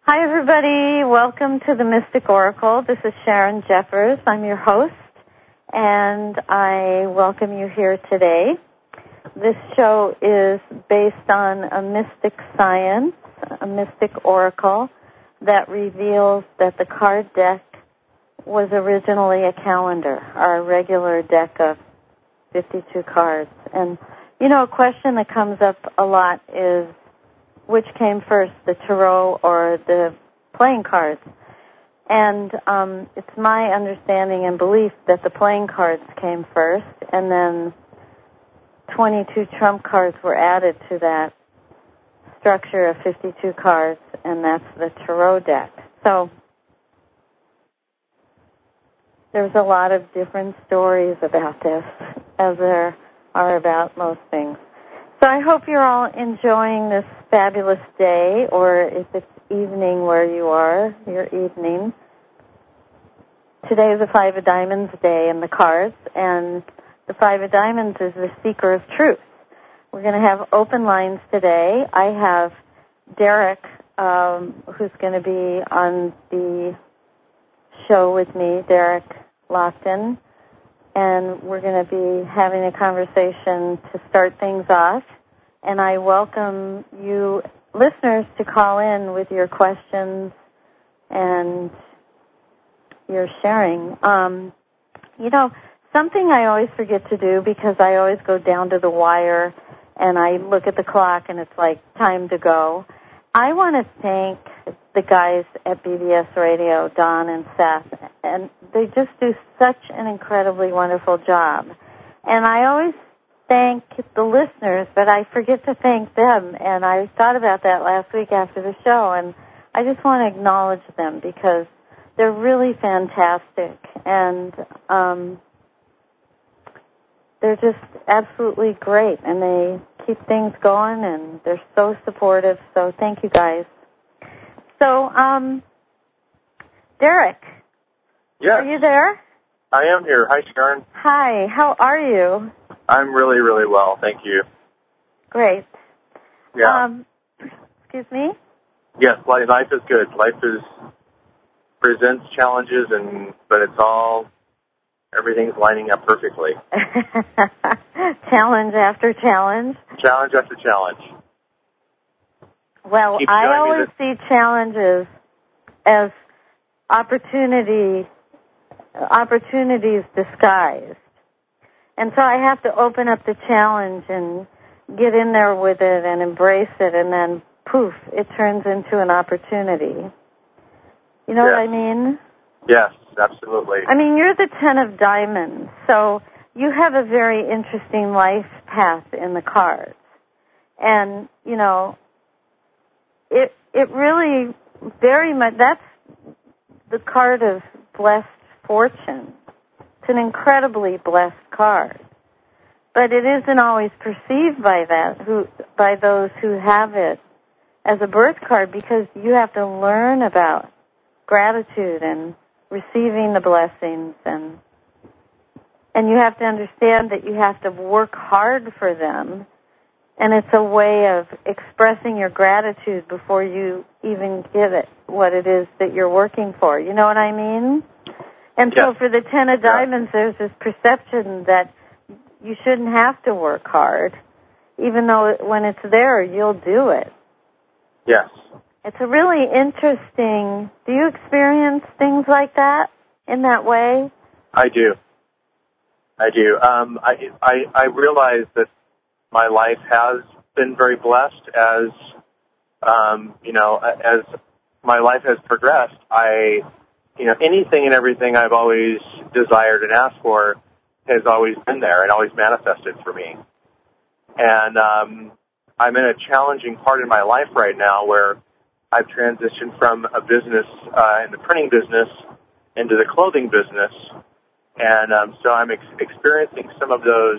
Hi, everybody. Welcome to the Mystic Oracle. This is Sharon Jeffers. I'm your host, and I welcome you here today. This show is based on a mystic science, a mystic oracle that reveals that the card deck was originally a calendar, our regular deck of 52 cards. And, you know, a question that comes up a lot is, which came first, the tarot or the playing cards? And it's my understanding and belief that the playing cards came first, and then 22 trump cards were added to that structure of 52 cards, and that's the tarot deck. So there's a lot of different stories about this, as there are about most things. So I hope you're all enjoying this fabulous day, or if it's evening where you are, your evening. Today is the Five of Diamonds day in the cards, and the Five of Diamonds is the seeker of truth. We're going to have open lines today. I have Derek, who's going to be on the show with me, Derek Lofton, and we're going to be having a conversation to start things off. And I welcome you listeners to call in with your questions and your sharing. You know, something I always forget to do, because I always go down to the wire and I look at the clock and it's like time to go. I want to thank the guys at BBS Radio, Don and Seth, and they just do such an incredibly wonderful job. And I always thank the listeners, but I forget to thank them, and I thought about that last week after the show, and I just want to acknowledge them because they're really fantastic, and they're just absolutely great, and they keep things going, and they're so supportive, so thank you guys. So, Derek, yes. Are you there? I am here. Hi, Sharon. Hi, how are you? I'm really, really well, thank you. Great. Yeah. Excuse me? Yes, life is good. Life presents challenges, but everything's lining up perfectly. Challenge after challenge? Challenge after challenge. Well, I always see challenges as opportunities disguised. And so I have to open up the challenge and get in there with it and embrace it, and then, poof, it turns into an opportunity. You know what I mean? Yes, absolutely. I mean, you're the 10 of Diamonds, so you have a very interesting life path in the cards. And, you know, it really very much, that's the card of blessed fortune. It's an incredibly blessed card. But it isn't always perceived by those who have it as a birth card, because you have to learn about gratitude and receiving the blessings, and you have to understand that you have to work hard for them, and it's a way of expressing your gratitude before you even give it what it is that you're working for. You know what I mean? And so for the 10 of Diamonds, there's this perception that you shouldn't have to work hard, even though when it's there, you'll do it. Yes. It's a really interesting. Do you experience things like that in that way? I do. I realize that my life has been very blessed as as my life has progressed. Anything and everything I've always desired and asked for has always been there and always manifested for me. And I'm in a challenging part in my life right now where I've transitioned from a business in the printing business into the clothing business, and so I'm experiencing some of those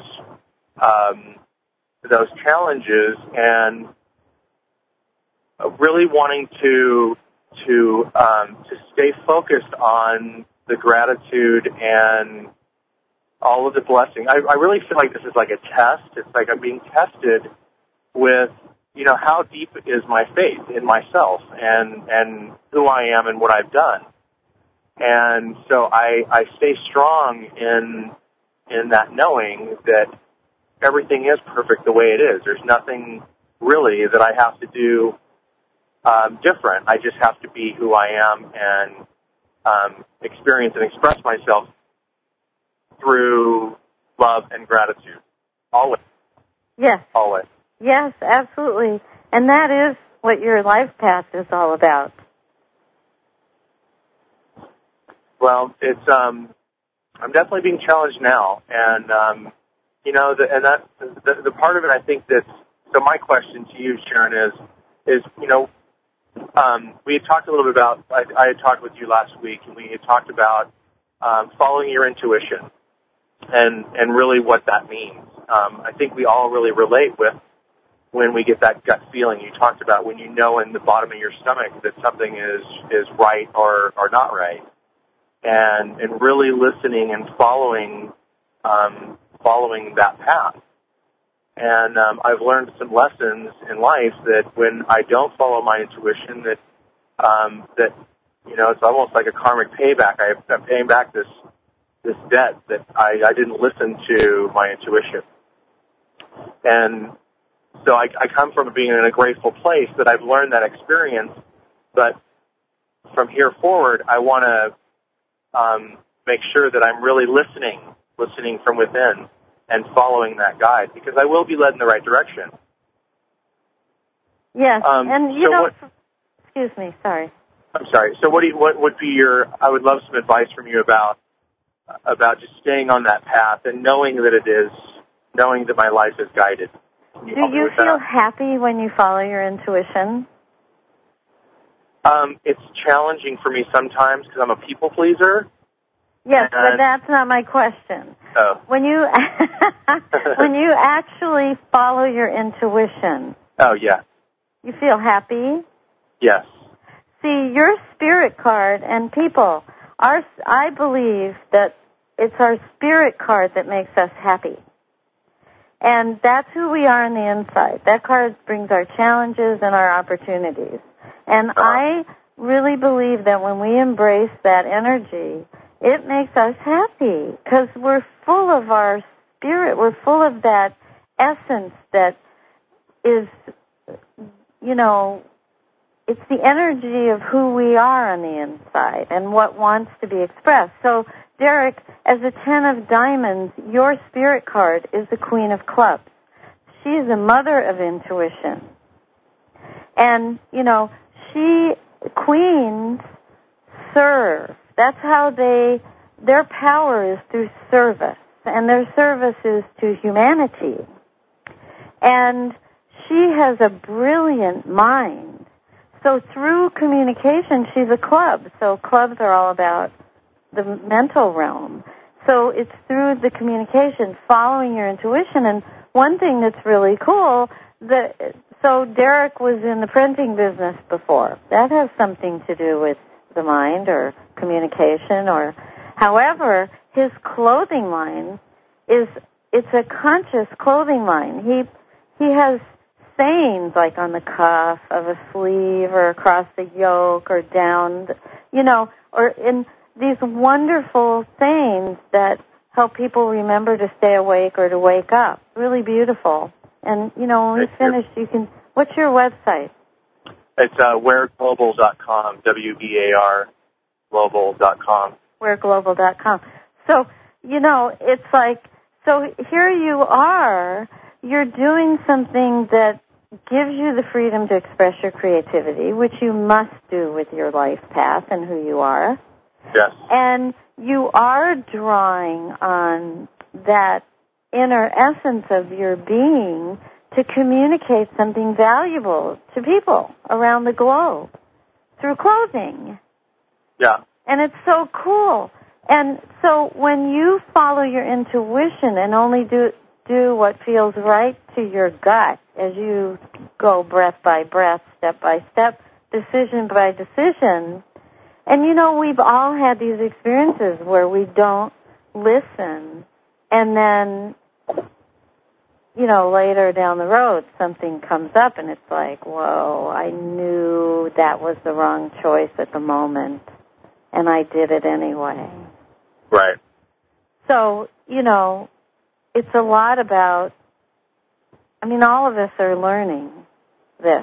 challenges, and really wanting to stay focused on the gratitude and all of the blessing. I really feel like this is like a test. It's like I'm being tested with how deep is my faith in myself and who I am and what I've done. And so I stay strong in that knowing that everything is perfect the way it is. There's nothing really that I have to do different. I just have to be who I am and experience and express myself through love and gratitude. Always. Yes. Always. Yes, absolutely. And that is what your life path is all about. Well, it's I'm definitely being challenged now, and the part of it I think that's so. My question to you, Sharon, is we had talked a little bit about. I had talked with you last week, and we had talked about following your intuition, and really what that means. I think we all really relate with when we get that gut feeling. You talked about when you know in the bottom of your stomach that something is right or not right. And really listening and following that path. And I've learned some lessons in life that when I don't follow my intuition, that it's almost like a karmic payback. I'm paying back this debt that I didn't listen to my intuition. And so I come from being in a grateful place that I've learned that experience. But from here forward, I want to make sure that I'm really listening from within and following that guide, because I will be led in the right direction. Yes, and excuse me, sorry. I'm sorry. So what would be I would love some advice from you about just staying on that path and knowing that my life is guided. Do you feel happy when you follow your intuition? It's challenging for me sometimes because I'm a people pleaser. Yes, but that's not my question. Oh. When you actually follow your intuition. Oh, yeah. You feel happy? Yes. See, your spirit card and people, I believe that it's our spirit card that makes us happy. And that's who we are on the inside. That card brings our challenges and our opportunities. And I really believe that when we embrace that energy, it makes us happy because we're full of our spirit. We're full of that essence that is, it's the energy of who we are on the inside and what wants to be expressed. So, Derek, as a 10 of diamonds, your spirit card is the Queen of Clubs. She is the mother of intuition. And, queens serve. That's how their power is through service. And their service is to humanity. And she has a brilliant mind. So through communication, she's a club. So clubs are all about the mental realm. So it's through the communication, following your intuition. And one thing that's really cool, so Derek was in the printing business before. That has something to do with the mind or communication however, his clothing line it's a conscious clothing line. He has sayings like on the cuff of a sleeve or across the yoke or down, or in these wonderful sayings that help people remember to stay awake or to wake up. Really beautiful. And, when we finish, what's your website? It's wearglobal.com, WEAR global.com. Wearglobal.com. So, it's like, so here you are, you're doing something that gives you the freedom to express your creativity, which you must do with your life path and who you are. Yes. And you are drawing on that inner essence of your being to communicate something valuable to people around the globe through clothing. Yeah. And it's so cool. And so when you follow your intuition and only do what feels right to your gut as you go breath by breath, step by step, decision by decision, and we've all had these experiences where we don't listen and then later down the road, something comes up and it's like, whoa, I knew that was the wrong choice at the moment, and I did it anyway. Right. So, it's a lot about, all of us are learning this.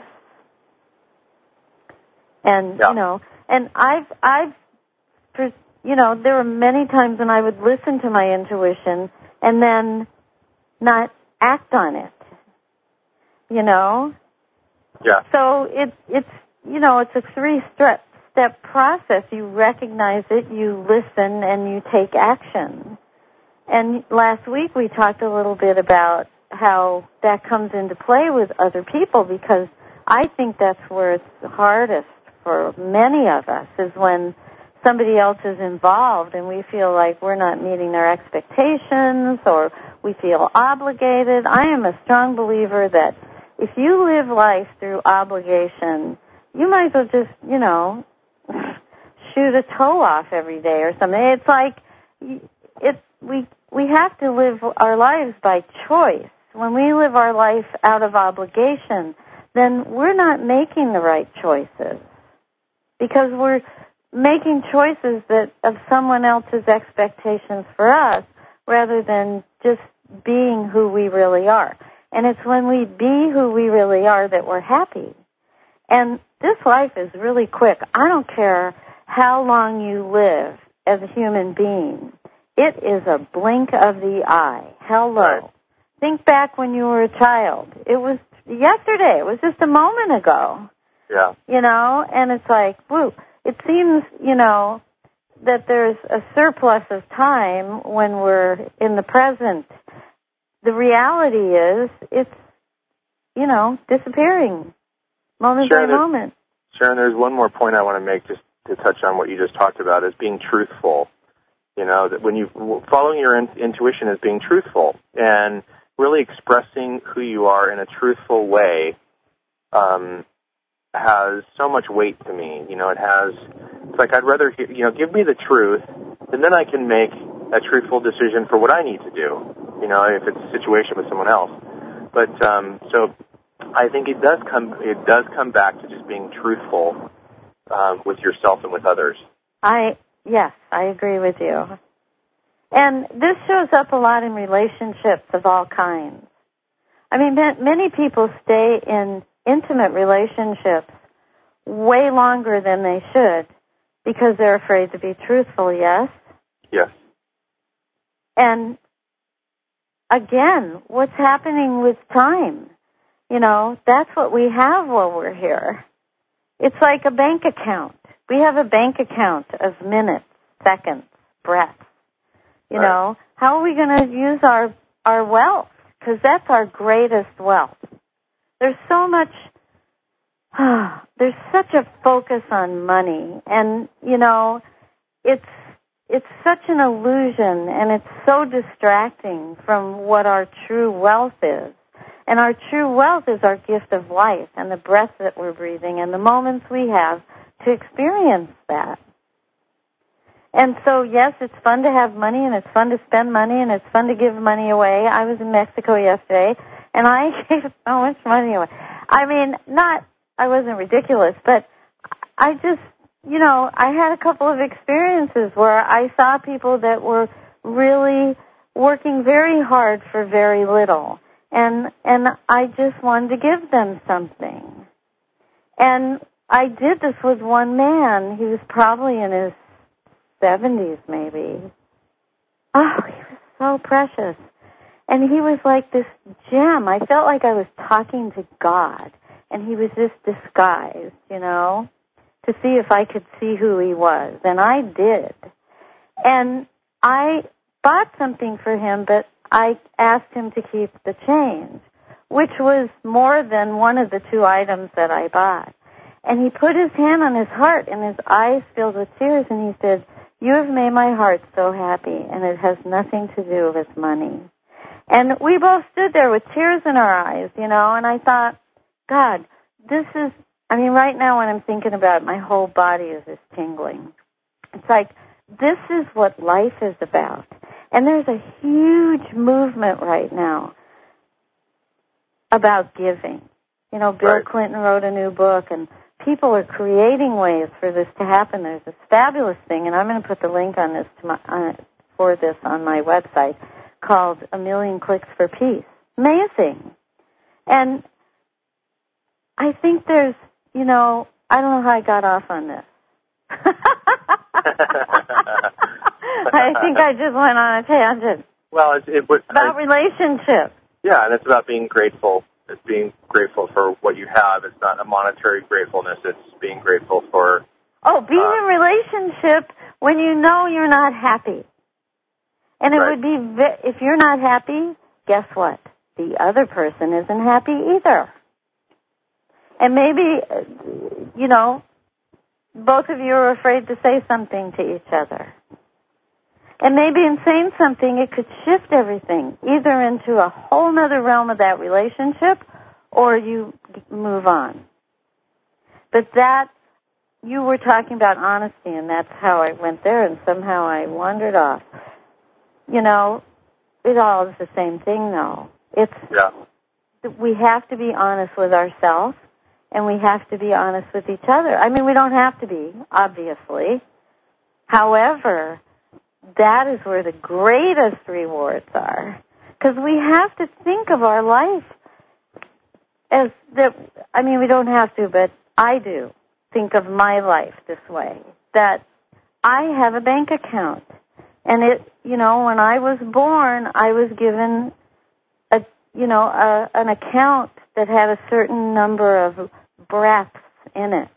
And, and there were many times when I would listen to my intuition and then not act on it, Yeah. So it's a three-step process. You recognize it, you listen, and you take action. And last week we talked a little bit about how that comes into play with other people, because I think that's where it's hardest for many of us, is when somebody else is involved and we feel like we're not meeting their expectations or we feel obligated. I am a strong believer that if you live life through obligation, you might as well just, shoot a toe off every day or something. It's like we have to live our lives by choice. When we live our life out of obligation, then we're not making the right choices, because we're making choices of someone else's expectations for us rather than just being who we really are. And it's when we be who we really are that we're happy. And this life is really quick. I don't care how long you live as a human being. It is a blink of the eye. Hello. Right. Think back when you were a child. It was yesterday. It was just a moment ago. Yeah. And it's like, woo. It seems, that there's a surplus of time when we're in the present. The reality is it's, disappearing moment by moment. Sharon, there's one more point I want to make just to touch on what you just talked about, is being truthful. That when following your intuition is being truthful and really expressing who you are in a truthful way, has so much weight to me. It's like I'd rather, give me the truth, and then I can make a truthful decision for what I need to do, if it's a situation with someone else. But, so I think it does come back to just being truthful, with yourself and with others. Yes, I agree with you. And this shows up a lot in relationships of all kinds. Many people stay in intimate relationships way longer than they should because they're afraid to be truthful, yes? Yes. And again, what's happening with time? That's what we have while we're here. It's like a bank account. We have a bank account of minutes, seconds, breaths. How are we going to use our wealth? Because that's our greatest wealth. There's so much, there's such a focus on money, and, it's such an illusion, and it's so distracting from what our true wealth is. And our true wealth is our gift of life and the breath that we're breathing and the moments we have to experience that. And so, yes, it's fun to have money, and it's fun to spend money, and it's fun to give money away. I was in Mexico yesterday, and I gave so much money away. I wasn't ridiculous, but I just, I had a couple of experiences where I saw people that were really working very hard for very little, and I just wanted to give them something. And I did this with one man. He was probably in his 70s, maybe. Oh, he was so precious. And he was like this gem. I felt like I was talking to God, and he was just disguised, to see if I could see who he was. And I did. And I bought something for him, but I asked him to keep the change, which was more than one of the two items that I bought. And he put his hand on his heart, and his eyes filled with tears, and he said, "You have made my heart so happy, and it has nothing to do with money." And we both stood there with tears in our eyes, and I thought, God, this is, right now when I'm thinking about it, my whole body is just tingling. It's like, this is what life is about. And there's a huge movement right now about giving. You know, Bill Right. Clinton wrote a new book, and people are creating ways for this to happen. There's this fabulous thing, and I'm going to put the link on this for this on my website, called A Million Clicks for Peace. Amazing. And I think there's, you know, I don't know how I got off on this. I think I just went on a tangent. Well, about relationships. Yeah, and it's about being grateful. It's being grateful for what you have. It's not a monetary gratefulness. It's being grateful for... being in a relationship when you know you're not happy. And it Right. would be, if you're not happy, guess what? The other person isn't happy either. And maybe, you know, both of you are afraid to say something to each other. And maybe in saying something, it could shift everything, either into a whole other realm of that relationship, or you move on. But that, you were talking about honesty, and that's how I went there, and somehow I wandered off. You know, it all is the same thing, though. We have to be honest with ourselves, and we have to be honest with each other. I mean, we don't have to be, obviously. However, that is where the greatest rewards are. Because we have to think of our life as that, I mean, we don't have to, but I do think of my life this way, that I have a bank account. And it, you know, when I was born, I was given an account that had a certain number of breaths in it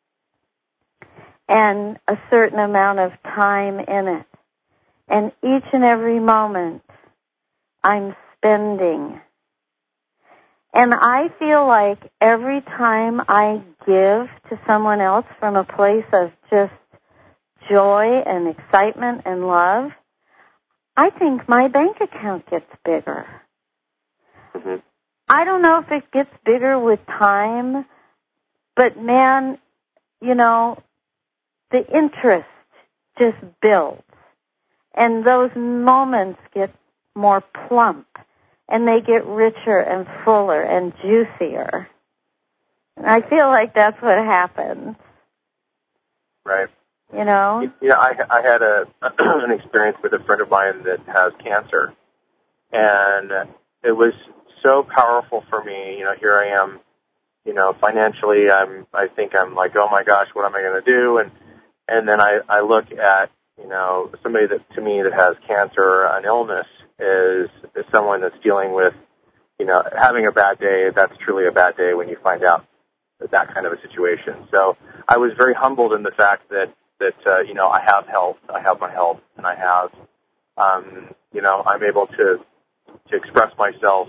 and a certain amount of time in it. And each and every moment I'm spending. And I feel like every time I give to someone else from a place of just joy and excitement and love, I think my bank account gets bigger. Mm-hmm. I don't know if it gets bigger with time, but man, you know, the interest just builds. And those moments get more plump, and they get richer and fuller and juicier. And I feel like that's what happens. Right. You know? Yeah, I had an experience with a friend of mine that has cancer, and it was so powerful for me. You know, here I am, you know, financially, I think I'm like, oh my gosh, what am I going to do? And then I look at, you know, somebody that to me that has cancer or an illness is someone that's dealing with, you know, having a bad day. That's truly a bad day when you find out that kind of a situation. So I was very humbled in the fact that you know, I have health, I have my health, and I have, you know, I'm able to express myself,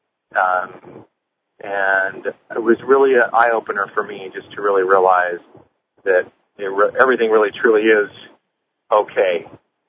and it was really an eye-opener for me just to really realize that everything really truly is okay.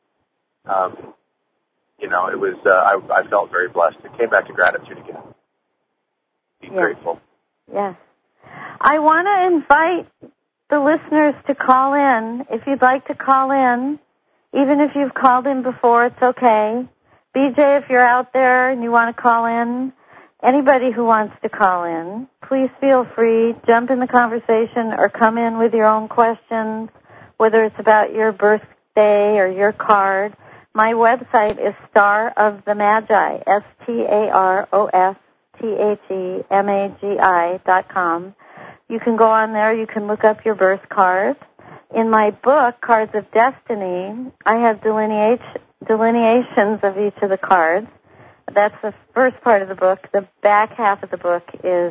You know, it was, I felt very blessed. It came back to gratitude again. Be grateful. Yes. I want to invite the listeners to call in. If you'd like to call in, even if you've called in before, it's okay. BJ, if you're out there and you want to call in, anybody who wants to call in, please feel free, jump in the conversation or come in with your own questions, whether it's about your birthday or your card. My website is Star of the Magi, StarofTheMagi.com. You can go on there. You can look up your birth cards. In my book, Cards of Destiny, I have delineations of each of the cards. That's the first part of the book. The back half of the book is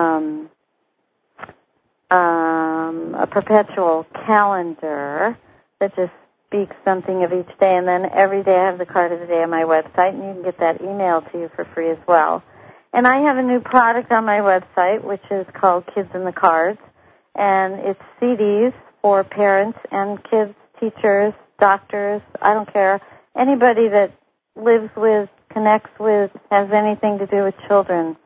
a perpetual calendar that just speaks something of each day. And then every day I have the card of the day on my website, and you can get that emailed to you for free as well. And I have a new product on my website, which is called Kids in the Cards, and it's CDs for parents and kids, teachers, doctors, I don't care, anybody that lives with, connects with, has anything to do with children,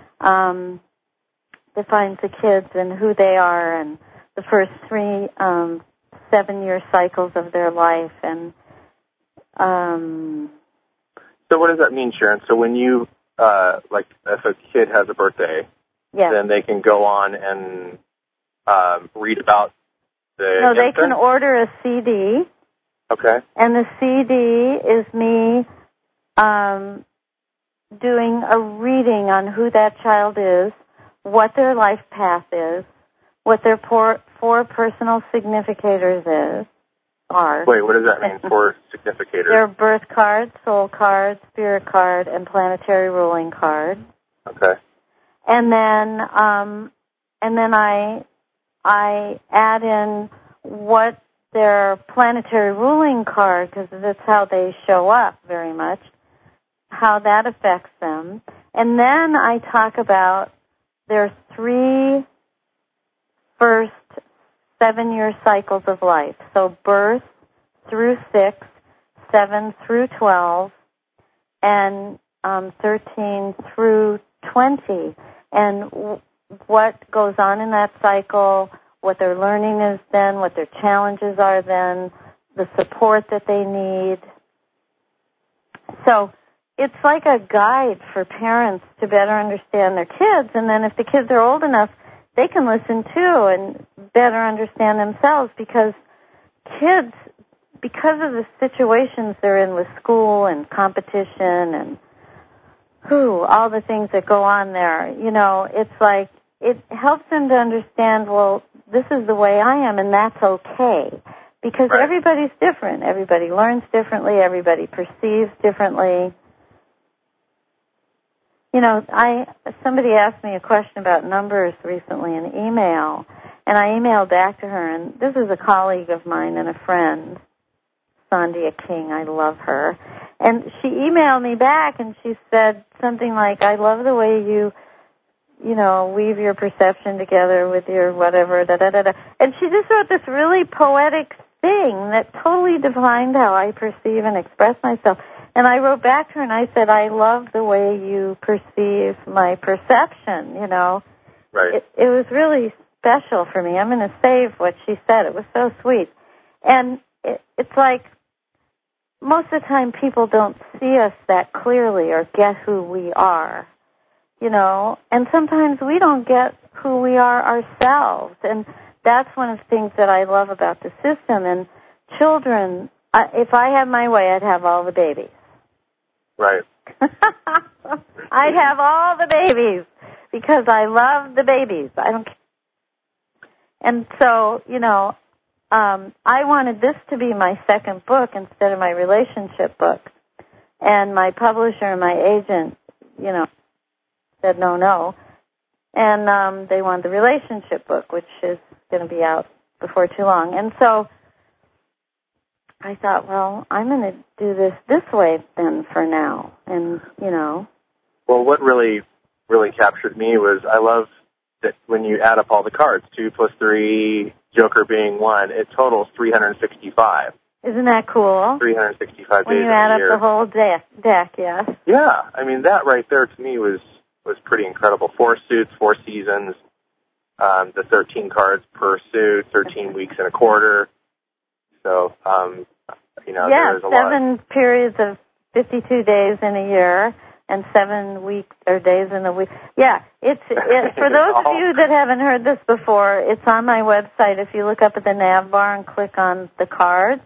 defines the kids and who they are and the first 3 7-year cycles of their life. And so what does that mean, Sharon? So when you like if a kid has a birthday, then they can go on and read about the No, they infant? can order a CD. Okay. And the CD is me doing a reading on who that child is, what their life path is, what their four personal significators are. Wait, what does that mean, four significators? Their birth card, soul card, spirit card, and planetary ruling card. Okay. And then I add in what their planetary ruling card, because that's how they show up very much, how that affects them. And then I talk about their 3 first 7-year cycles of life. So birth through 6, 7 through 12, and 13 through 20. And what goes on in that cycle, what their learning is then, what their challenges are then, the support that they need. So it's like a guide for parents to better understand their kids, and then if the kids are old enough, they can listen too and better understand themselves, because kids, because of the situations they're in with school and competition and all the things that go on there, it's like it helps them to understand, well, this is the way I am, and that's okay. Because everybody's different. Everybody learns differently. Everybody perceives differently. Somebody asked me a question about numbers recently in email, and I emailed back to her, and this is a colleague of mine and a friend, Sandia King. I love her. And she emailed me back, and she said something like, I love the way you weave your perception together with your whatever, da-da-da-da. And she just wrote this really poetic thing that totally defined how I perceive and express myself. And I wrote back to her and I said, I love the way you perceive my perception, Right. It was really special for me. I'm going to save what she said. It was so sweet. And it's like most of the time people don't see us that clearly or get who we are. And sometimes we don't get who we are ourselves. And that's one of the things that I love about the system. And children, if I had my way, I'd have all the babies. Right. I'd have all the babies because I love the babies. I don't care. And so, I wanted this to be my second book instead of my relationship book. And my publisher and my agent, said no. And they wanted the relationship book, which is going to be out before too long. And so I thought, well, I'm going to do this way then for now. And, Well, what really, really captured me was I love that when you add up all the cards, 2 plus 3, Joker being 1, it totals 365. Isn't that cool? 365 when days in a year. When you add up the whole deck, yes. Yeah, I mean, that right there to me was pretty incredible. 4 suits, 4 seasons, the 13 cards per suit, 13 weeks and a quarter. So, there's a lot. 7 periods of 52 days in a year and 7 weeks or days in a week. Yeah, it's for those of you that haven't heard this before, it's on my website. If you look up at the nav bar and click on the cards,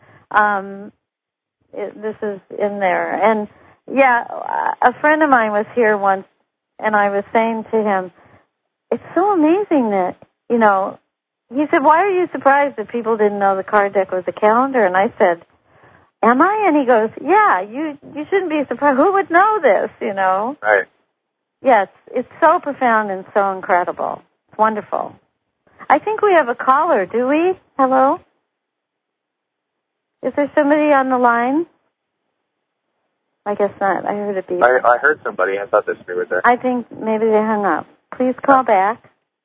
this is in there. And, a friend of mine was here once, and I was saying to him, it's so amazing that, he said, why are you surprised that people didn't know the card deck was a calendar? And I said, am I? And he goes, yeah, you shouldn't be surprised. Who would know this, Right. Yes, it's so profound and so incredible. It's wonderful. I think we have a caller, do we? Hello? Is there somebody on the line? I guess not. I heard it beep. I heard somebody. I thought this was there. I think maybe they hung up. Please call back.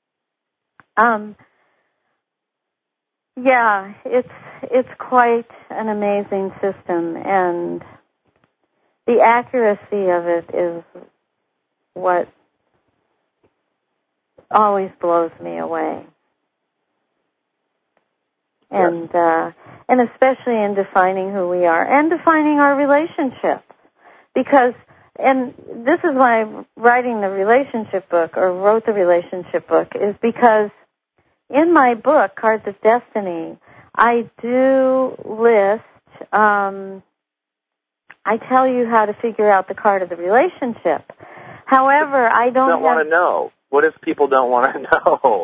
Yeah, it's quite an amazing system, and the accuracy of it is what always blows me away. And especially in defining who we are and defining our relationships. Because and this is why I'm writing the relationship book, or wrote the relationship book, is because in my book, Cards of Destiny, I do list, I tell you how to figure out the card of the relationship. However, I don't want to know. What if people don't want to know?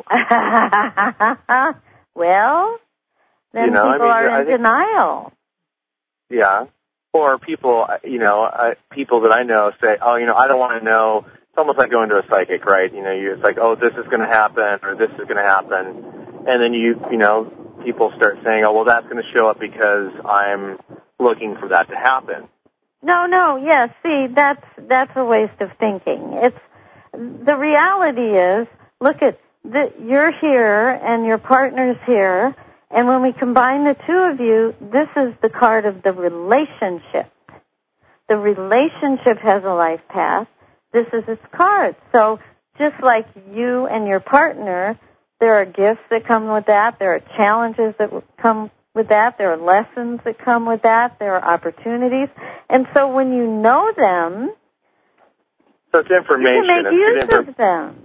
Well, then people are in denial. Yeah. Or people, people that I know say, oh, I don't want to know. It's almost like going to a psychic, right? It's like, oh, this is going to happen, or this is going to happen. And then people start saying, oh, well, that's going to show up because I'm looking for that to happen. No, yes. See, that's a waste of thinking. The reality is, look at, you're here and your partner's here, and when we combine the two of you, this is the card of the relationship. The relationship has a life path. This is its card. So just like you and your partner, there are gifts that come with that. There are challenges that come with that. There are lessons that come with that. There are opportunities. And so when you know them, so it's information. You can make use of them.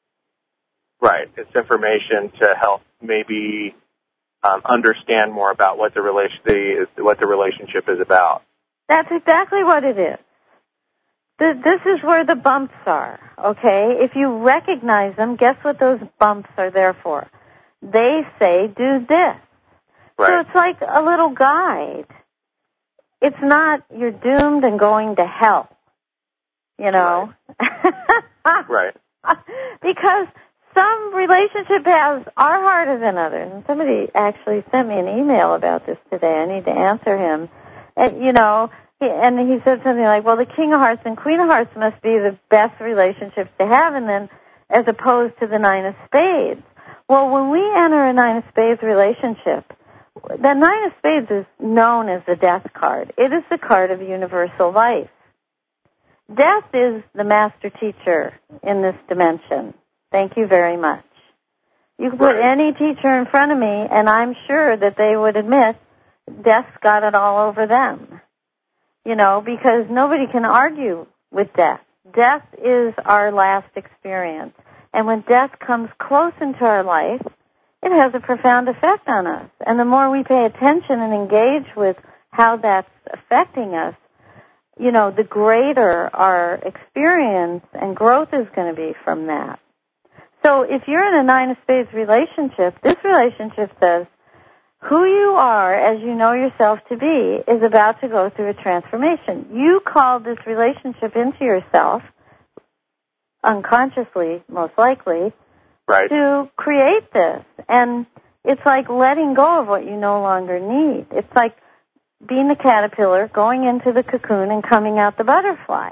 Right. It's information to help maybe understand more about what the relationship is about. That's exactly what it is. This is where the bumps are, okay? If you recognize them, guess what those bumps are there for? They say, do this. Right. So it's like a little guide. It's not, you're doomed and going to hell, Right. Right. Because some relationship paths are harder than others. And somebody actually sent me an email about this today. I need to answer him. And, and he said something like, well, the King of Hearts and Queen of Hearts must be the best relationships to have, and then as opposed to the Nine of Spades. Well, when we enter a Nine of Spades relationship, the Nine of Spades is known as the death card. It is the card of universal life. Death is the master teacher in this dimension. Thank you very much. You can put any teacher in front of me, and I'm sure that they would admit death's got it all over them. Because nobody can argue with death. Death is our last experience. And when death comes close into our life, it has a profound effect on us. And the more we pay attention and engage with how that's affecting us, the greater our experience and growth is going to be from that. So if you're in a Nine of Spades relationship, this relationship says, who you are as you know yourself to be is about to go through a transformation. You called this relationship into yourself, unconsciously, most likely, to create this. And it's like letting go of what you no longer need. It's like being the caterpillar, going into the cocoon and coming out the butterfly.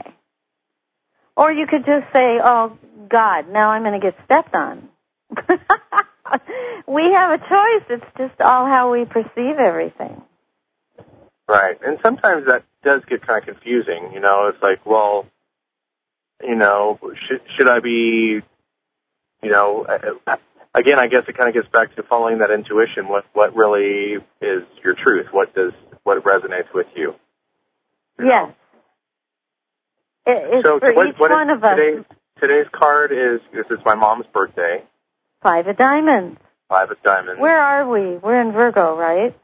Or you could just say, oh, God, now I'm going to get stepped on. We have a choice. It's just all how we perceive everything. Right. And sometimes that does get kind of confusing. It's like, well, should I be, again, I guess it kind of gets back to following that intuition. What really is your truth? What resonates with you? Yes. It's so for each one of us. Today's card is my mom's birthday. 5 of Diamonds. 5 of Diamonds. Where are we? We're in Virgo, right?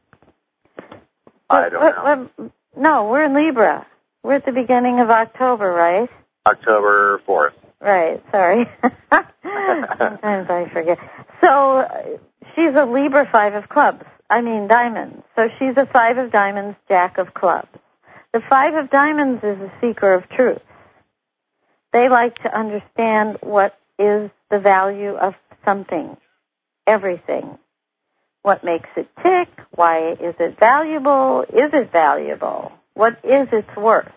I don't know. No, we're in Libra. We're at the beginning of October, right? October 4th. Right, sorry. Sometimes I forget. So she's a Libra 5 of Diamonds. So she's a 5 of Diamonds, Jack of Clubs. The 5 of Diamonds is a seeker of truth. They like to understand what is the value of something, everything. What makes it tick? Why is it valuable? Is it valuable? What is its worth?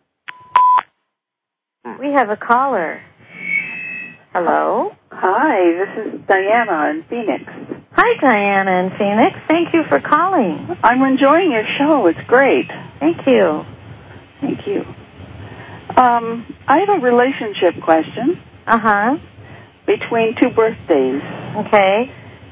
We have a caller. Hello? Hi, this is Diana in Phoenix. Hi, Diana in Phoenix. Thank you for calling. I'm enjoying your show. It's great. Thank you. Thank you. I have a relationship question. Uh-huh. Between 2 birthdays. Okay.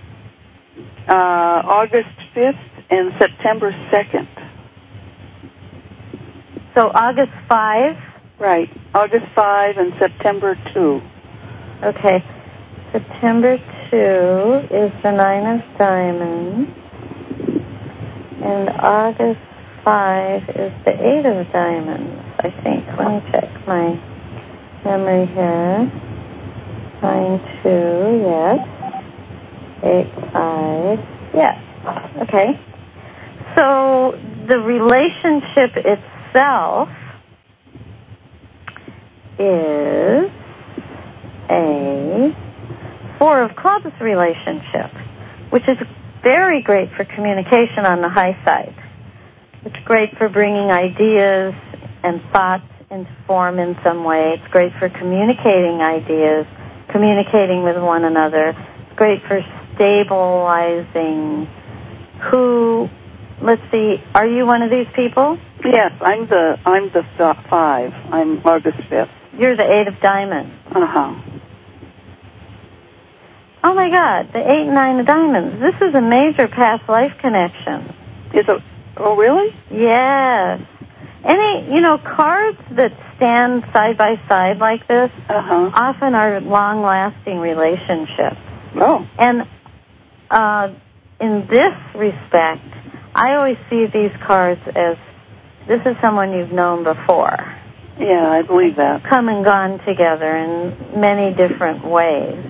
August 5th and September 2nd. So August 5 Right. August 5 and September 2. Okay. September 2 is the 9 of Diamonds, and August 5 is the 8 of Diamonds, I think. Let me check my memory here. 9-2, yes. 8-5, yes. Okay. So the relationship itself is a 4 of Clubs relationship, which is very great for communication on the high side. It's great for bringing ideas and thoughts into form in some way. It's great for communicating ideas, communicating with one another. It's great for stabilizing let's see, are you one of these people? Yes, I'm the 5. I'm August 5th. You're the 8 of Diamonds. Uh-huh. Oh my God, the 8 and 9 of Diamonds. This is a major past life connection. Oh, really? Yes. Cards that stand side by side like this often are long-lasting relationships. Oh. And in this respect, I always see these cards as this is someone you've known before. Yeah, I believe that. Come and gone together in many different ways.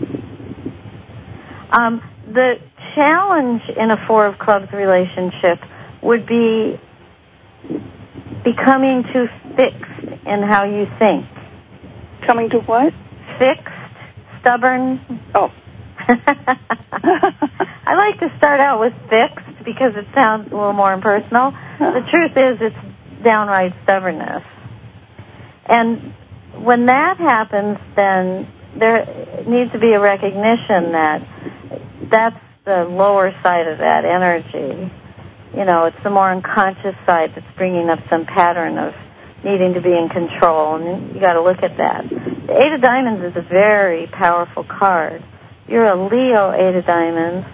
The challenge in a 4 of Clubs relationship would be becoming too fixed in how you think. Coming to what? Fixed, stubborn. Oh. I like to start out with fixed because it sounds a little more impersonal. The truth is it's downright stubbornness. And when that happens, then there needs to be a recognition that that's the lower side of that energy. It's the more unconscious side that's bringing up some pattern of needing to be in control, and you got to look at that. The 8 of Diamonds is a very powerful card. You're a Leo 8 of Diamonds.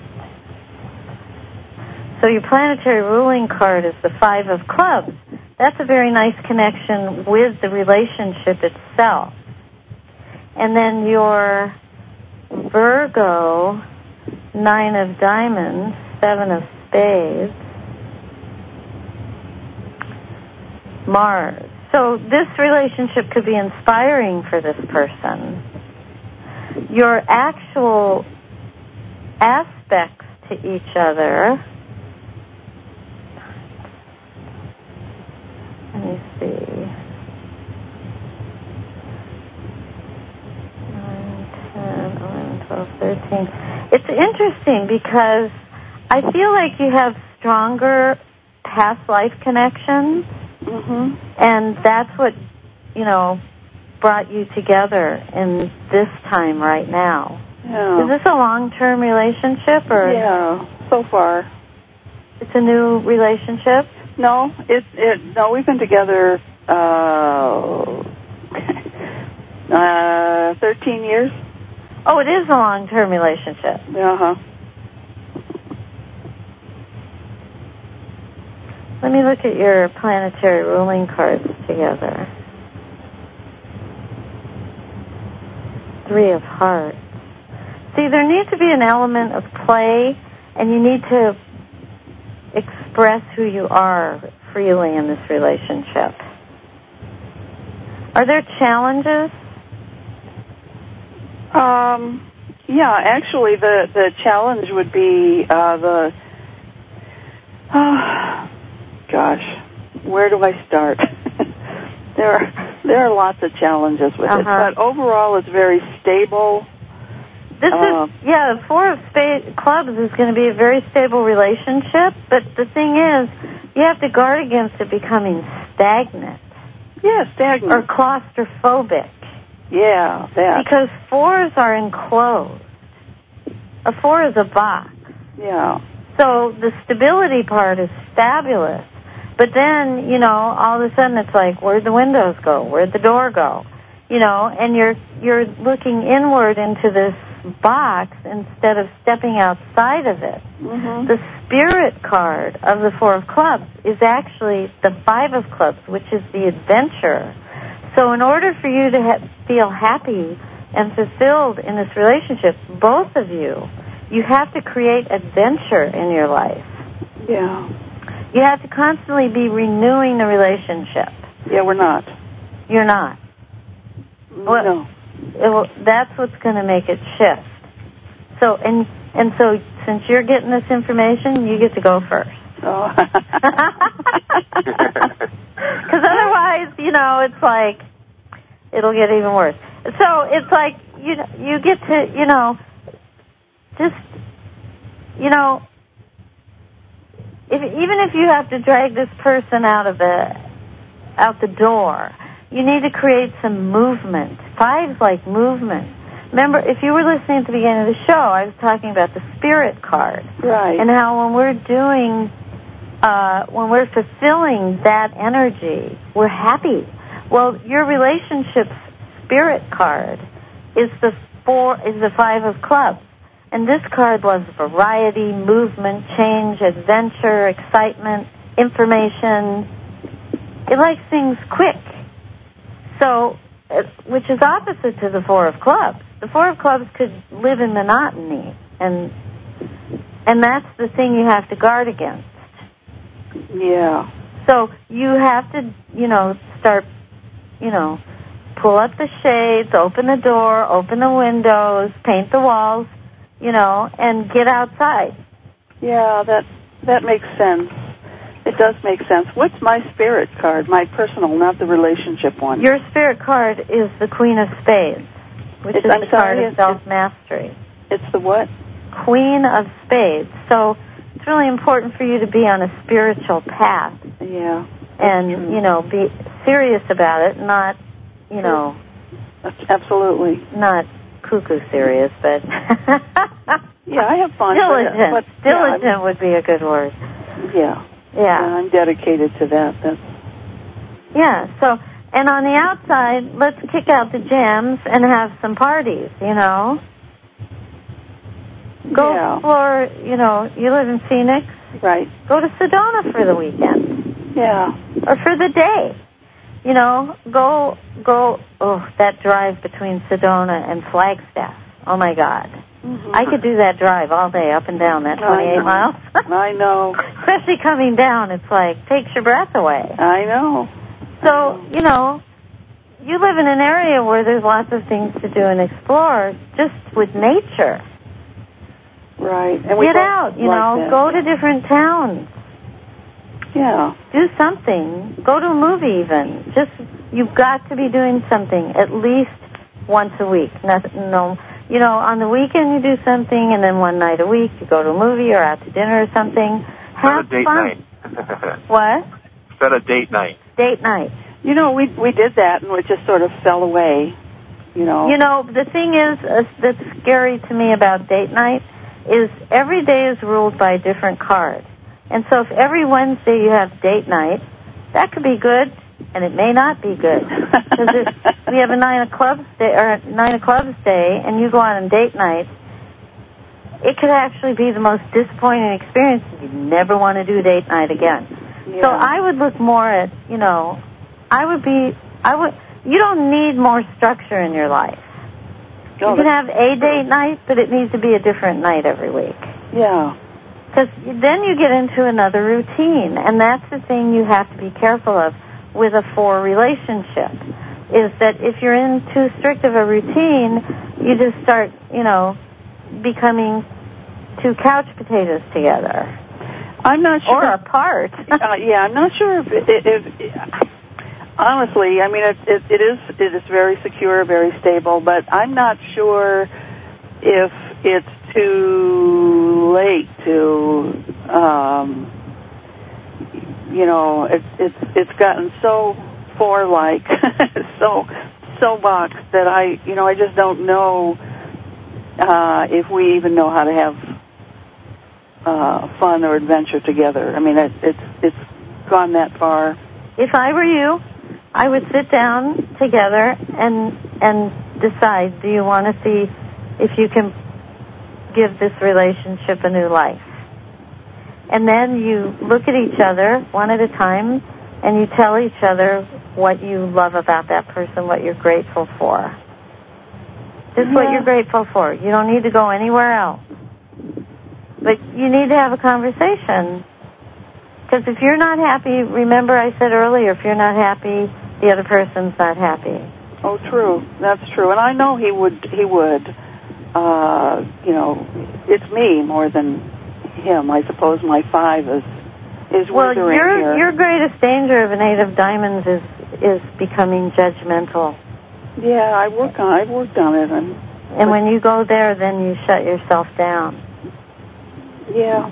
So your planetary ruling card is the 5 of Clubs. That's a very nice connection with the relationship itself. And then your Virgo 9 of Diamonds, 7 of Spades, Mars. So this relationship could be inspiring for this person. Your actual aspects to each other, let me see, 9, 10, 11, 12, 13. It's interesting because I feel like you have stronger past life connections. Mm-hmm. And that's what, brought you together in this time right now. Yeah. Is this a long-term relationship or? Yeah, so far. It's a new relationship? No, no, we've been together 13 years. Oh, it is a long-term relationship. Uh-huh. Let me look at your planetary ruling cards together. 3 of Hearts. See, there needs to be an element of play, and you need to express who you are freely in this relationship. Are there challenges? Yeah, actually, the challenge would be gosh, where do I start? There are lots of challenges with it, but overall it's very stable. This is, the 4 of Clubs is going to be a very stable relationship, but the thing is, you have to guard against it becoming stagnant. Yeah, stagnant. Or claustrophobic. Yeah, that. Because 4s are enclosed. A 4 is a box. Yeah. So the stability part is fabulous. But then, all of a sudden it's like, where'd the windows go? Where'd the door go? And you're looking inward into this box instead of stepping outside of it. Mm-hmm. The spirit card of the 4 of Clubs is actually the 5 of Clubs, which is the adventure. So in order for you to feel happy and fulfilled in this relationship, both of you have to create adventure in your life. Yeah. You have to constantly be renewing the relationship. Yeah, we're not. You're not. No. That's what's going to make it shift. So, and so since you're getting this information, you get to go first. Oh. Because otherwise, it's like, it'll get even worse. So it's like, you get to, even if you have to drag this person out the door, you need to create some movement. 5's like movement. Remember, if you were listening at the beginning of the show, I was talking about the spirit card. Right. And how when we're fulfilling that energy, we're happy. Well, your relationship's spirit card is the 5 of clubs. And this card was variety, movement, change, adventure, excitement, information. It likes things quick. So, which is opposite to the 4 of clubs. The 4 of clubs could live in monotony, and that's the thing you have to guard against. Yeah. So you have to, start, pull up the shades, open the door, open the windows, paint the walls, and get outside. Yeah, that makes sense. It does make sense. What's my spirit card? My personal, not the relationship one. Your spirit card is the Queen of Spades, which is the card of self-mastery. It's the what? Queen of Spades. So it's really important for you to be on a spiritual path. Yeah. And, be serious about it, not, Absolutely. Not cuckoo serious, but... Yeah, I have fun. Diligent. Diligent would be a good word. Yeah. Yeah. I'm dedicated to that. Yeah, so, and on the outside, let's kick out the jams and have some parties, Go explore, you live in Phoenix. Right. Go to Sedona for the weekend. Yeah. Or for the day. That drive between Sedona and Flagstaff. Oh, my God. Mm-hmm. I could do that drive all day up and down that 28 miles. I know. Especially coming down, it's like, takes your breath away. I know. So, you live in an area where there's lots of things to do and explore, just with nature. Right. And get out, go to different towns. Yeah. Do something. Go to a movie even. You've got to be doing something at least once a week. On the weekend you do something, and then one night a week you go to a movie or out to dinner or something. Have a date fun. Night. What? Instead of date night. Date night. We did that, and it just sort of fell away, The thing is that's scary to me about date night is every day is ruled by a different card. And so if every Wednesday you have date night, that could be good, and it may not be good. Because if we have a 9 of clubs day, and you go on date night, it could actually be the most disappointing experience. You never want to do date night again. Yeah. So I would look more at, you don't need more structure in your life. You can have a date night, but it needs to be a different night every week. Yeah. Because then you get into another routine, and that's the thing you have to be careful of with a 4 relationship, is that if you're in too strict of a routine, you just start, becoming 2 couch potatoes together. I'm not sure. Or apart. I'm not sure if honestly, I mean, it is very secure, very stable, but I'm not sure if it's too late to, it's gotten so 4-like, so boxed that I just don't know if we even know how to have fun or adventure together. I mean, it's gone that far. If I were you, I would sit down together and decide, do you want to see if you can give this relationship a new life? And then you look at each other one at a time, and you tell each other what you love about that person, what you're grateful for. Just what you're grateful for. You don't need to go anywhere else. But you need to have a conversation. Because if you're not happy, remember I said earlier, if you're not happy, the other person's not happy. Oh, true. That's true. And I know he would. It's me more than him. I suppose my 5 is withering here. Your greatest danger of an 8 of diamonds is becoming judgmental. Yeah, I've worked on it. And when you go there, then you shut yourself down. Yeah.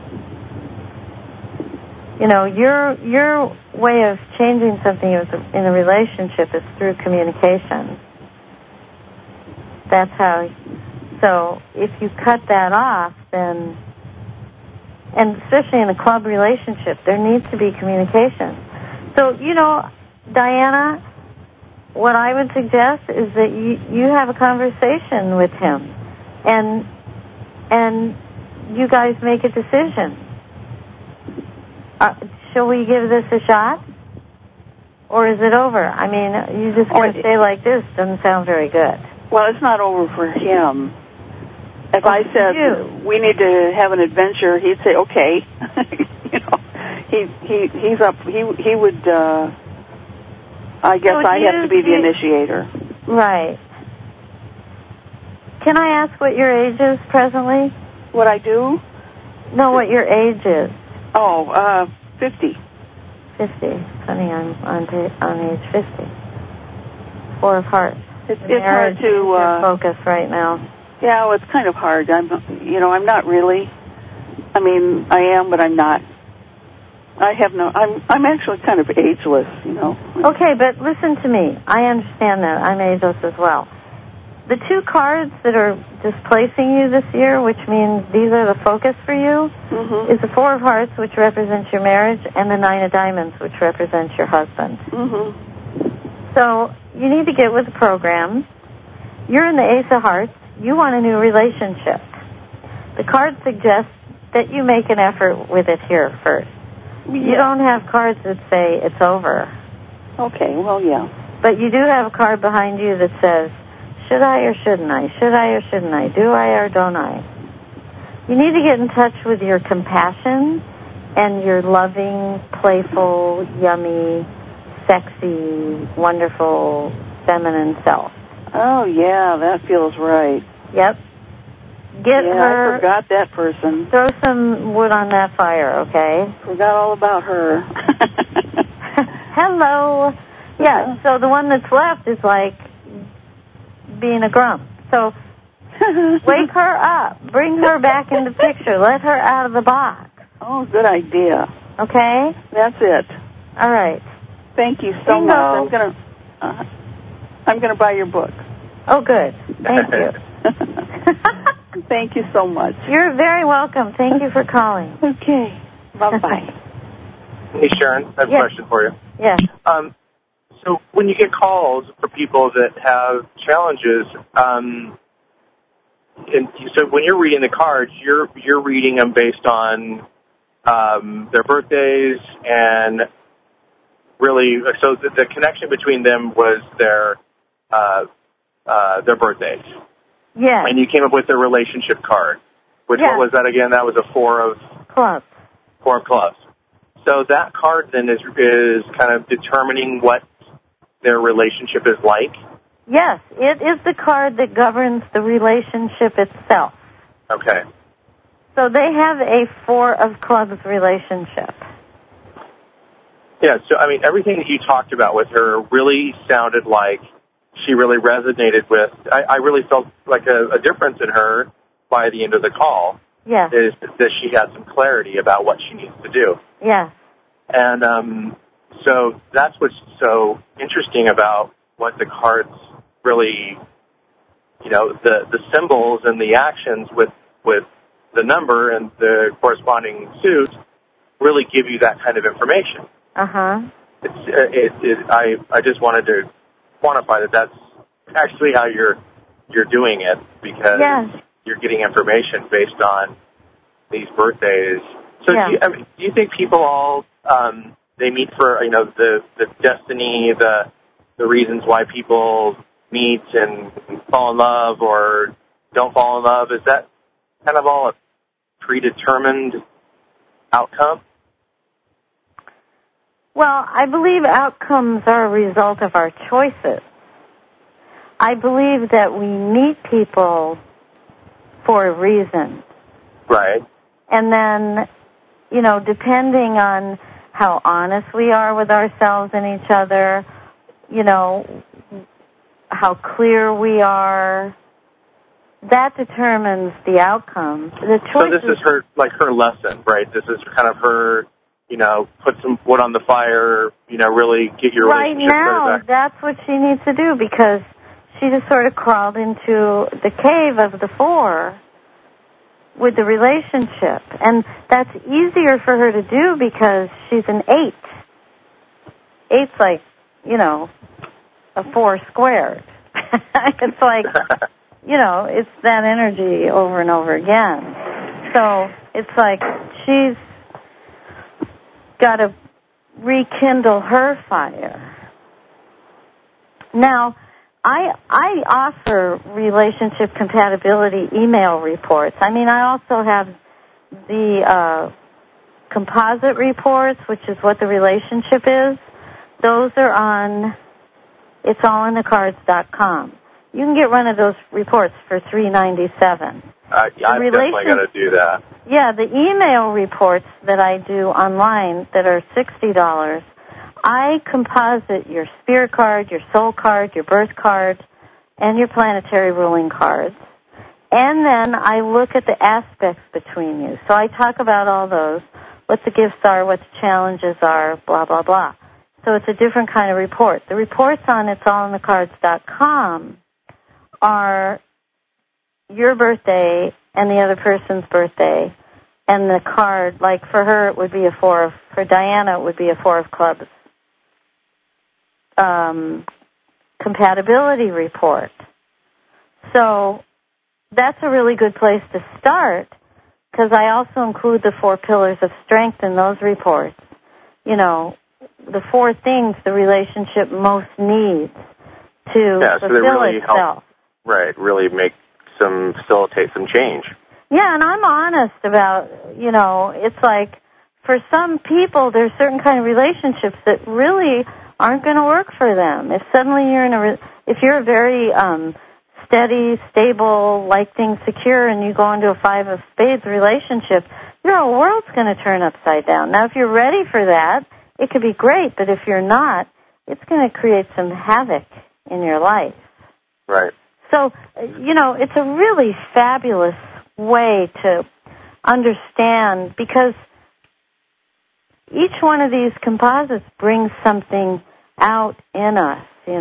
Your way of changing something in a relationship is through communication. That's how. So if you cut that off, then, and especially in a club relationship, there needs to be communication. So, Diana, what I would suggest is that you have a conversation with him, and you guys make a decision. Shall we give this a shot? Or is it over? I mean, you just going to say like this doesn't sound very good. Well, it's not over for him. If I said we need to have an adventure, he'd say okay. He's up. He would. I guess I have to be the initiator. Right. Can I ask what your age is presently? What I do? No, what your age is. Oh, 50. 50. Honey, I'm on age 50. 4 of Hearts. It's hard to focus right now. Yeah, well, it's kind of hard. I'm not really. I mean, I am, but I'm not. I'm actually kind of ageless, Okay, but listen to me. I understand that. I'm ageless as well. The 2 cards that are displacing you this year, which means these are the focus for you, is the 4 of Hearts, which represents your marriage, and the 9 of Diamonds, which represents your husband. So you need to get with the program. You're in the Ace of Hearts. You want a new relationship. The card suggests that you make an effort with it here first. Yeah. You don't have cards that say it's over. Okay, well, yeah. But you do have a card behind you that says, should I or shouldn't I? Should I or shouldn't I? Do I or don't I? You need to get in touch with your compassion and your loving, playful, yummy, sexy, wonderful, feminine self. Oh, yeah, that feels right. Yep. Get her. I forgot that person. Throw some wood on that fire, okay? Forgot all about her. Hello. Yeah, so the one that's left is like being a grump. So wake her up. Bring her back into the picture. Let her out of the box. Oh, good idea. Okay? That's it. All right. Thank you so much. I'm gonna buy your book. Oh, good. Thank you. Thank you so much. You're very welcome. Thank you for calling. Okay. Bye-bye. Hey, Sharon, I have a question for you. Yes. So when you get calls for people that have challenges, so when you're reading the cards, you're reading them based on their birthdays, and really, so the connection between them was their birthdays. Yes. And you came up with a relationship card. What was that again? That was a 4 of clubs. 4 of clubs. So that card then is kind of determining what their relationship is like? Yes, it is the card that governs the relationship itself. Okay. So they have a 4 of clubs relationship. Yeah, so, I mean, everything that you talked about with her really sounded like she really resonated with. I really felt like a difference in her by the end of the call. Yes. Is that she had some clarity about what she needs to do. Yes. And so that's what's so interesting about what the cards really, the symbols and the actions with the number and the corresponding suit really give you that kind of information. Uh-huh. I just wanted to quantify that that's actually how you're doing it, because you're getting information based on these birthdays. So do you think people all they meet for, the destiny, the reasons why people meet and fall in love or don't fall in love. Is that kind of all a predetermined outcome? Well, I believe outcomes are a result of our choices. I believe that we meet people for a reason. Right. And then, depending on how honest we are with ourselves and each other, how clear we are, that determines the outcome. The choice. So this is her lesson, right? This is kind of her, put some wood on the fire, really get your relationship right now. That's what she needs to do, because she just sort of crawled into the cave of the 4 with the relationship. And that's easier for her to do because she's an 8. 8's like, a 4 squared. It's like, it's that energy over and over again. So it's like she's got to rekindle her fire. Now, I offer relationship compatibility email reports. I also have the composite reports, which is what the relationship is. Those are on it'sallinthecards.com. You can get one of those reports for $3.97. I've definitely got to do that. Yeah, the email reports that I do online that are $60, I composite your spirit card, your soul card, your birth card, and your planetary ruling cards. And then I look at the aspects between you. So I talk about all those, what the gifts are, what the challenges are, blah, blah, blah. So it's a different kind of report. The reports on it'sallinthecards.com are your birthday and the other person's birthday, and the card, like for her it would be for Diana it would be a 4 of clubs compatibility report. So that's a really good place to start, because I also include the 4 pillars of strength in those reports. The 4 things the relationship most needs to fulfill really itself. Help, right, really facilitate some change. Yeah, and I'm honest about, it's like for some people there's certain kind of relationships that really aren't going to work for them. If suddenly if you're a very steady, stable, like things secure, and you go into a 5 of spades relationship, your whole world's going to turn upside down. Now, if you're ready for that, it could be great, but if you're not, it's going to create some havoc in your life. Right. So, it's a really fabulous way to understand, because each one of these composites brings something out in us,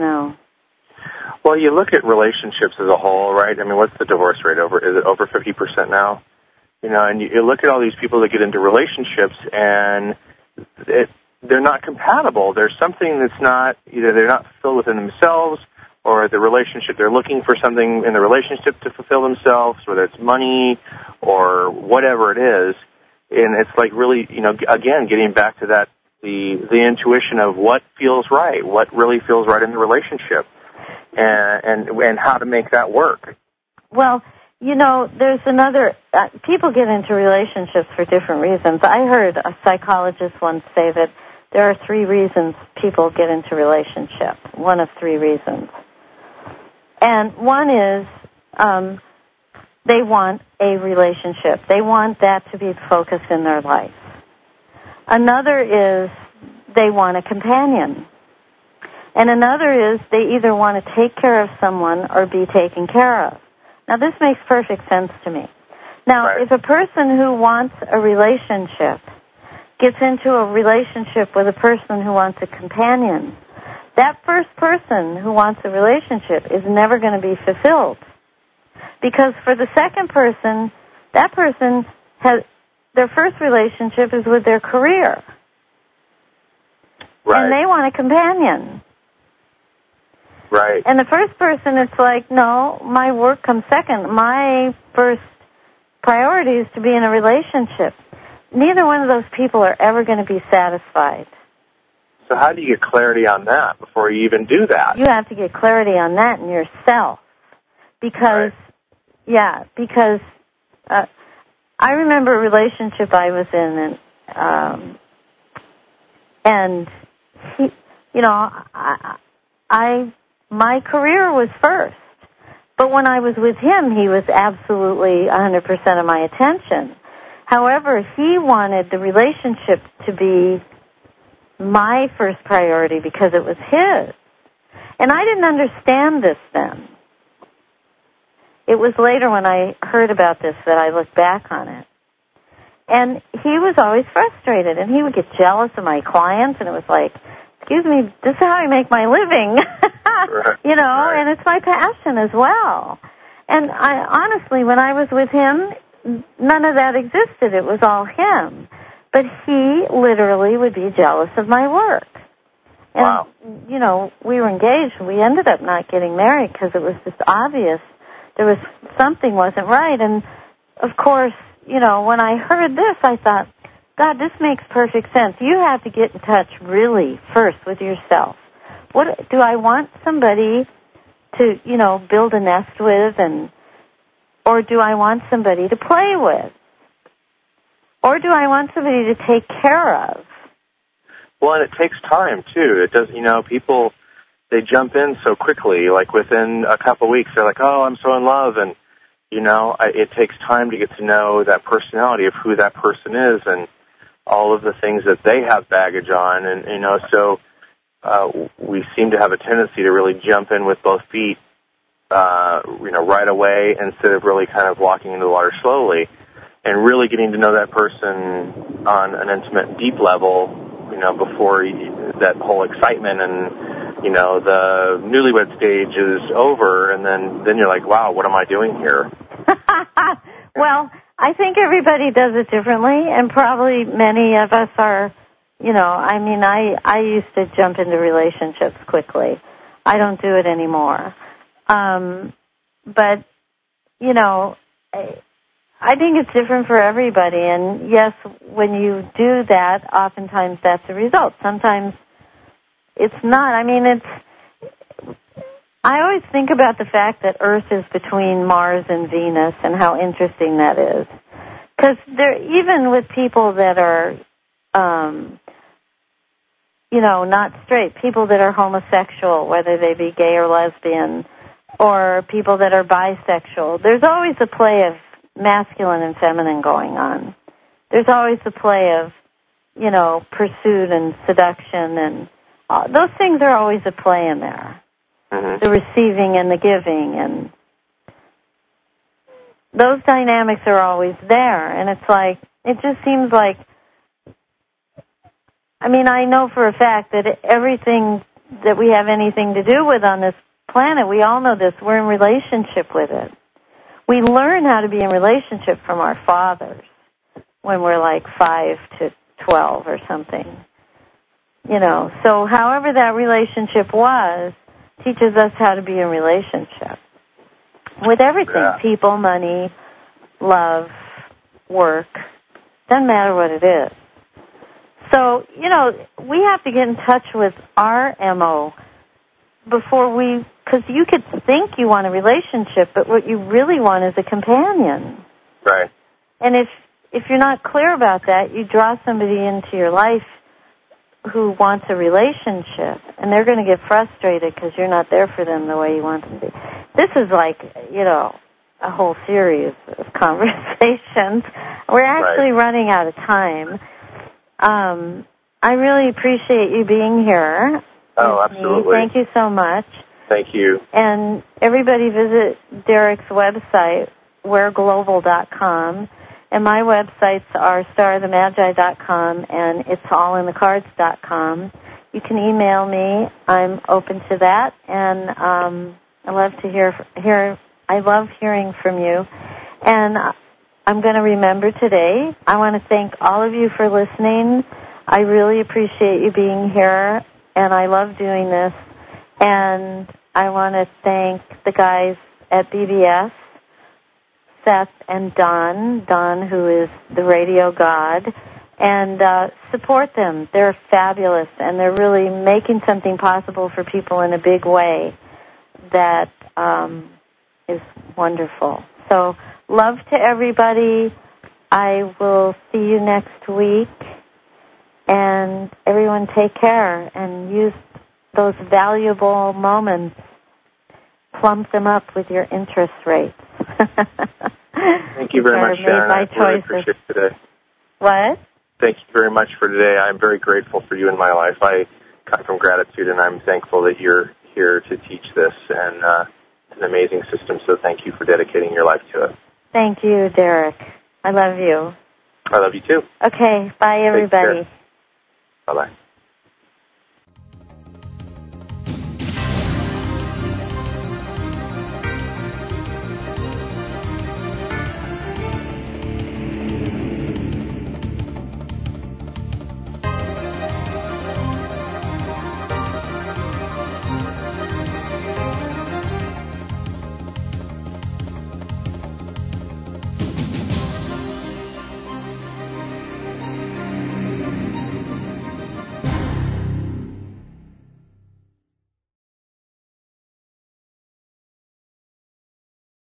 Well, you look at relationships as a whole, right? What's the divorce rate over? Is it over 50% now? And you look at all these people that get into relationships, and they're not compatible. There's something that's not, either they're not fulfilled within themselves, or the relationship, they're looking for something in the relationship to fulfill themselves, whether it's money or whatever it is. And it's like really, again, getting back to that, the intuition of what feels right, what really feels right in the relationship, and how to make that work. Well, there's another, people get into relationships for different reasons. I heard a psychologist once say that there are 3 reasons people get into relationship, one of 3 reasons. And one is they want a relationship. They want that to be the focus in their life. Another is they want a companion. And another is they either want to take care of someone or be taken care of. Now, this makes perfect sense to me. Now, right. If a person who wants a relationship gets into a relationship with a person who wants a companion, that first person who wants a relationship is never going to be fulfilled. Because for the second person, that person has, their first relationship is with their career. Right. And they want a companion. Right. And the first person, it's like, no, my work comes second. My first priority is to be in a relationship. Neither one of those people are ever going to be satisfied. So how do you get clarity on that before you even do that? You have to get clarity on that in yourself. Because, because I remember a relationship I was in, and he, my career was first. But when I was with him, he was absolutely 100% of my attention. However, he wanted the relationship to be my first priority because it was his. And I didn't understand this then. It was later when I heard about this that I looked back on it. And he was always frustrated, and he would get jealous of my clients, and it was like, excuse me, this is how I make my living, Right. And it's my passion as well. And honestly, when I was with him, none of that existed. It was all him. But he literally would be jealous of my work. And, wow. We were engaged, and we ended up not getting married because it was just obvious there was something wasn't right. And, of course, when I heard this, I thought, God, this makes perfect sense. You have to get in touch really first with yourself. What do I want somebody to, build a nest with, or do I want somebody to play with? Or do I want somebody to take care of? Well, and it takes time, too. It does, people, they jump in so quickly, like within a couple of weeks, they're like, oh, I'm so in love, and, it takes time to get to know that personality of who that person is and all of the things that they have baggage on, and, so we seem to have a tendency to really jump in with both feet, right away instead of really kind of walking into the water slowly and really getting to know that person on an intimate, deep level, before that whole excitement and, the newlywed stage is over, and then you're like, wow, what am I doing here? Well, I think everybody does it differently, and probably many of us are, I used to jump into relationships quickly. I don't do it anymore. But, I think it's different for everybody, and yes, when you do that, oftentimes that's the result. Sometimes it's not. I always think about the fact that Earth is between Mars and Venus and how interesting that is. Because even with people that are, not straight, people that are homosexual, whether they be gay or lesbian, or people that are bisexual, there's always a play of masculine and feminine going on. There's always a play of, pursuit and seduction, and those things are always a play in there. Mm-hmm. The receiving and the giving, and those dynamics are always there. And it's like, it just seems like, I know for a fact that everything that we have anything to do with on this planet, we all know this, we're in relationship with it. We learn how to be in relationship from our fathers when we're like 5 to 12 or something. So however that relationship was, teaches us how to be in relationship. With everything, people, money, love, work, doesn't matter what it is. So, we have to get in touch with our MO before because you could think you want a relationship, but what you really want is a companion. Right. And if you're not clear about that, you draw somebody into your life who wants a relationship, and they're going to get frustrated because you're not there for them the way you want them to be. This is like, a whole series of conversations. We're actually running out of time. I really appreciate you being here. Oh, absolutely. Thank you so much. Thank you. And everybody visit Derek's website, wearglobal.com. And my websites are starofthemagi.com and it'sallinthecards.com. You can email me. I'm open to that. And I love to hear. I love hearing from you. And I'm going to remember today. I want to thank all of you for listening. I really appreciate you being here, and I love doing this. And I want to thank the guys at BBS, Seth and Don, who is the radio god, and support them. They're fabulous, and they're really making something possible for people in a big way that is wonderful. So love to everybody. I will see you next week. And everyone take care and use those valuable moments. Plump them up with your interest rates. Thank you very much, Sharon. I really appreciate it today. What? Thank you very much for today. I'm very grateful for you in my life. I come from gratitude, and I'm thankful that you're here to teach this, and it's an amazing system, so thank you for dedicating your life to it. Thank you, Derek. I love you. I love you, too. Okay, bye, everybody. Bye-bye.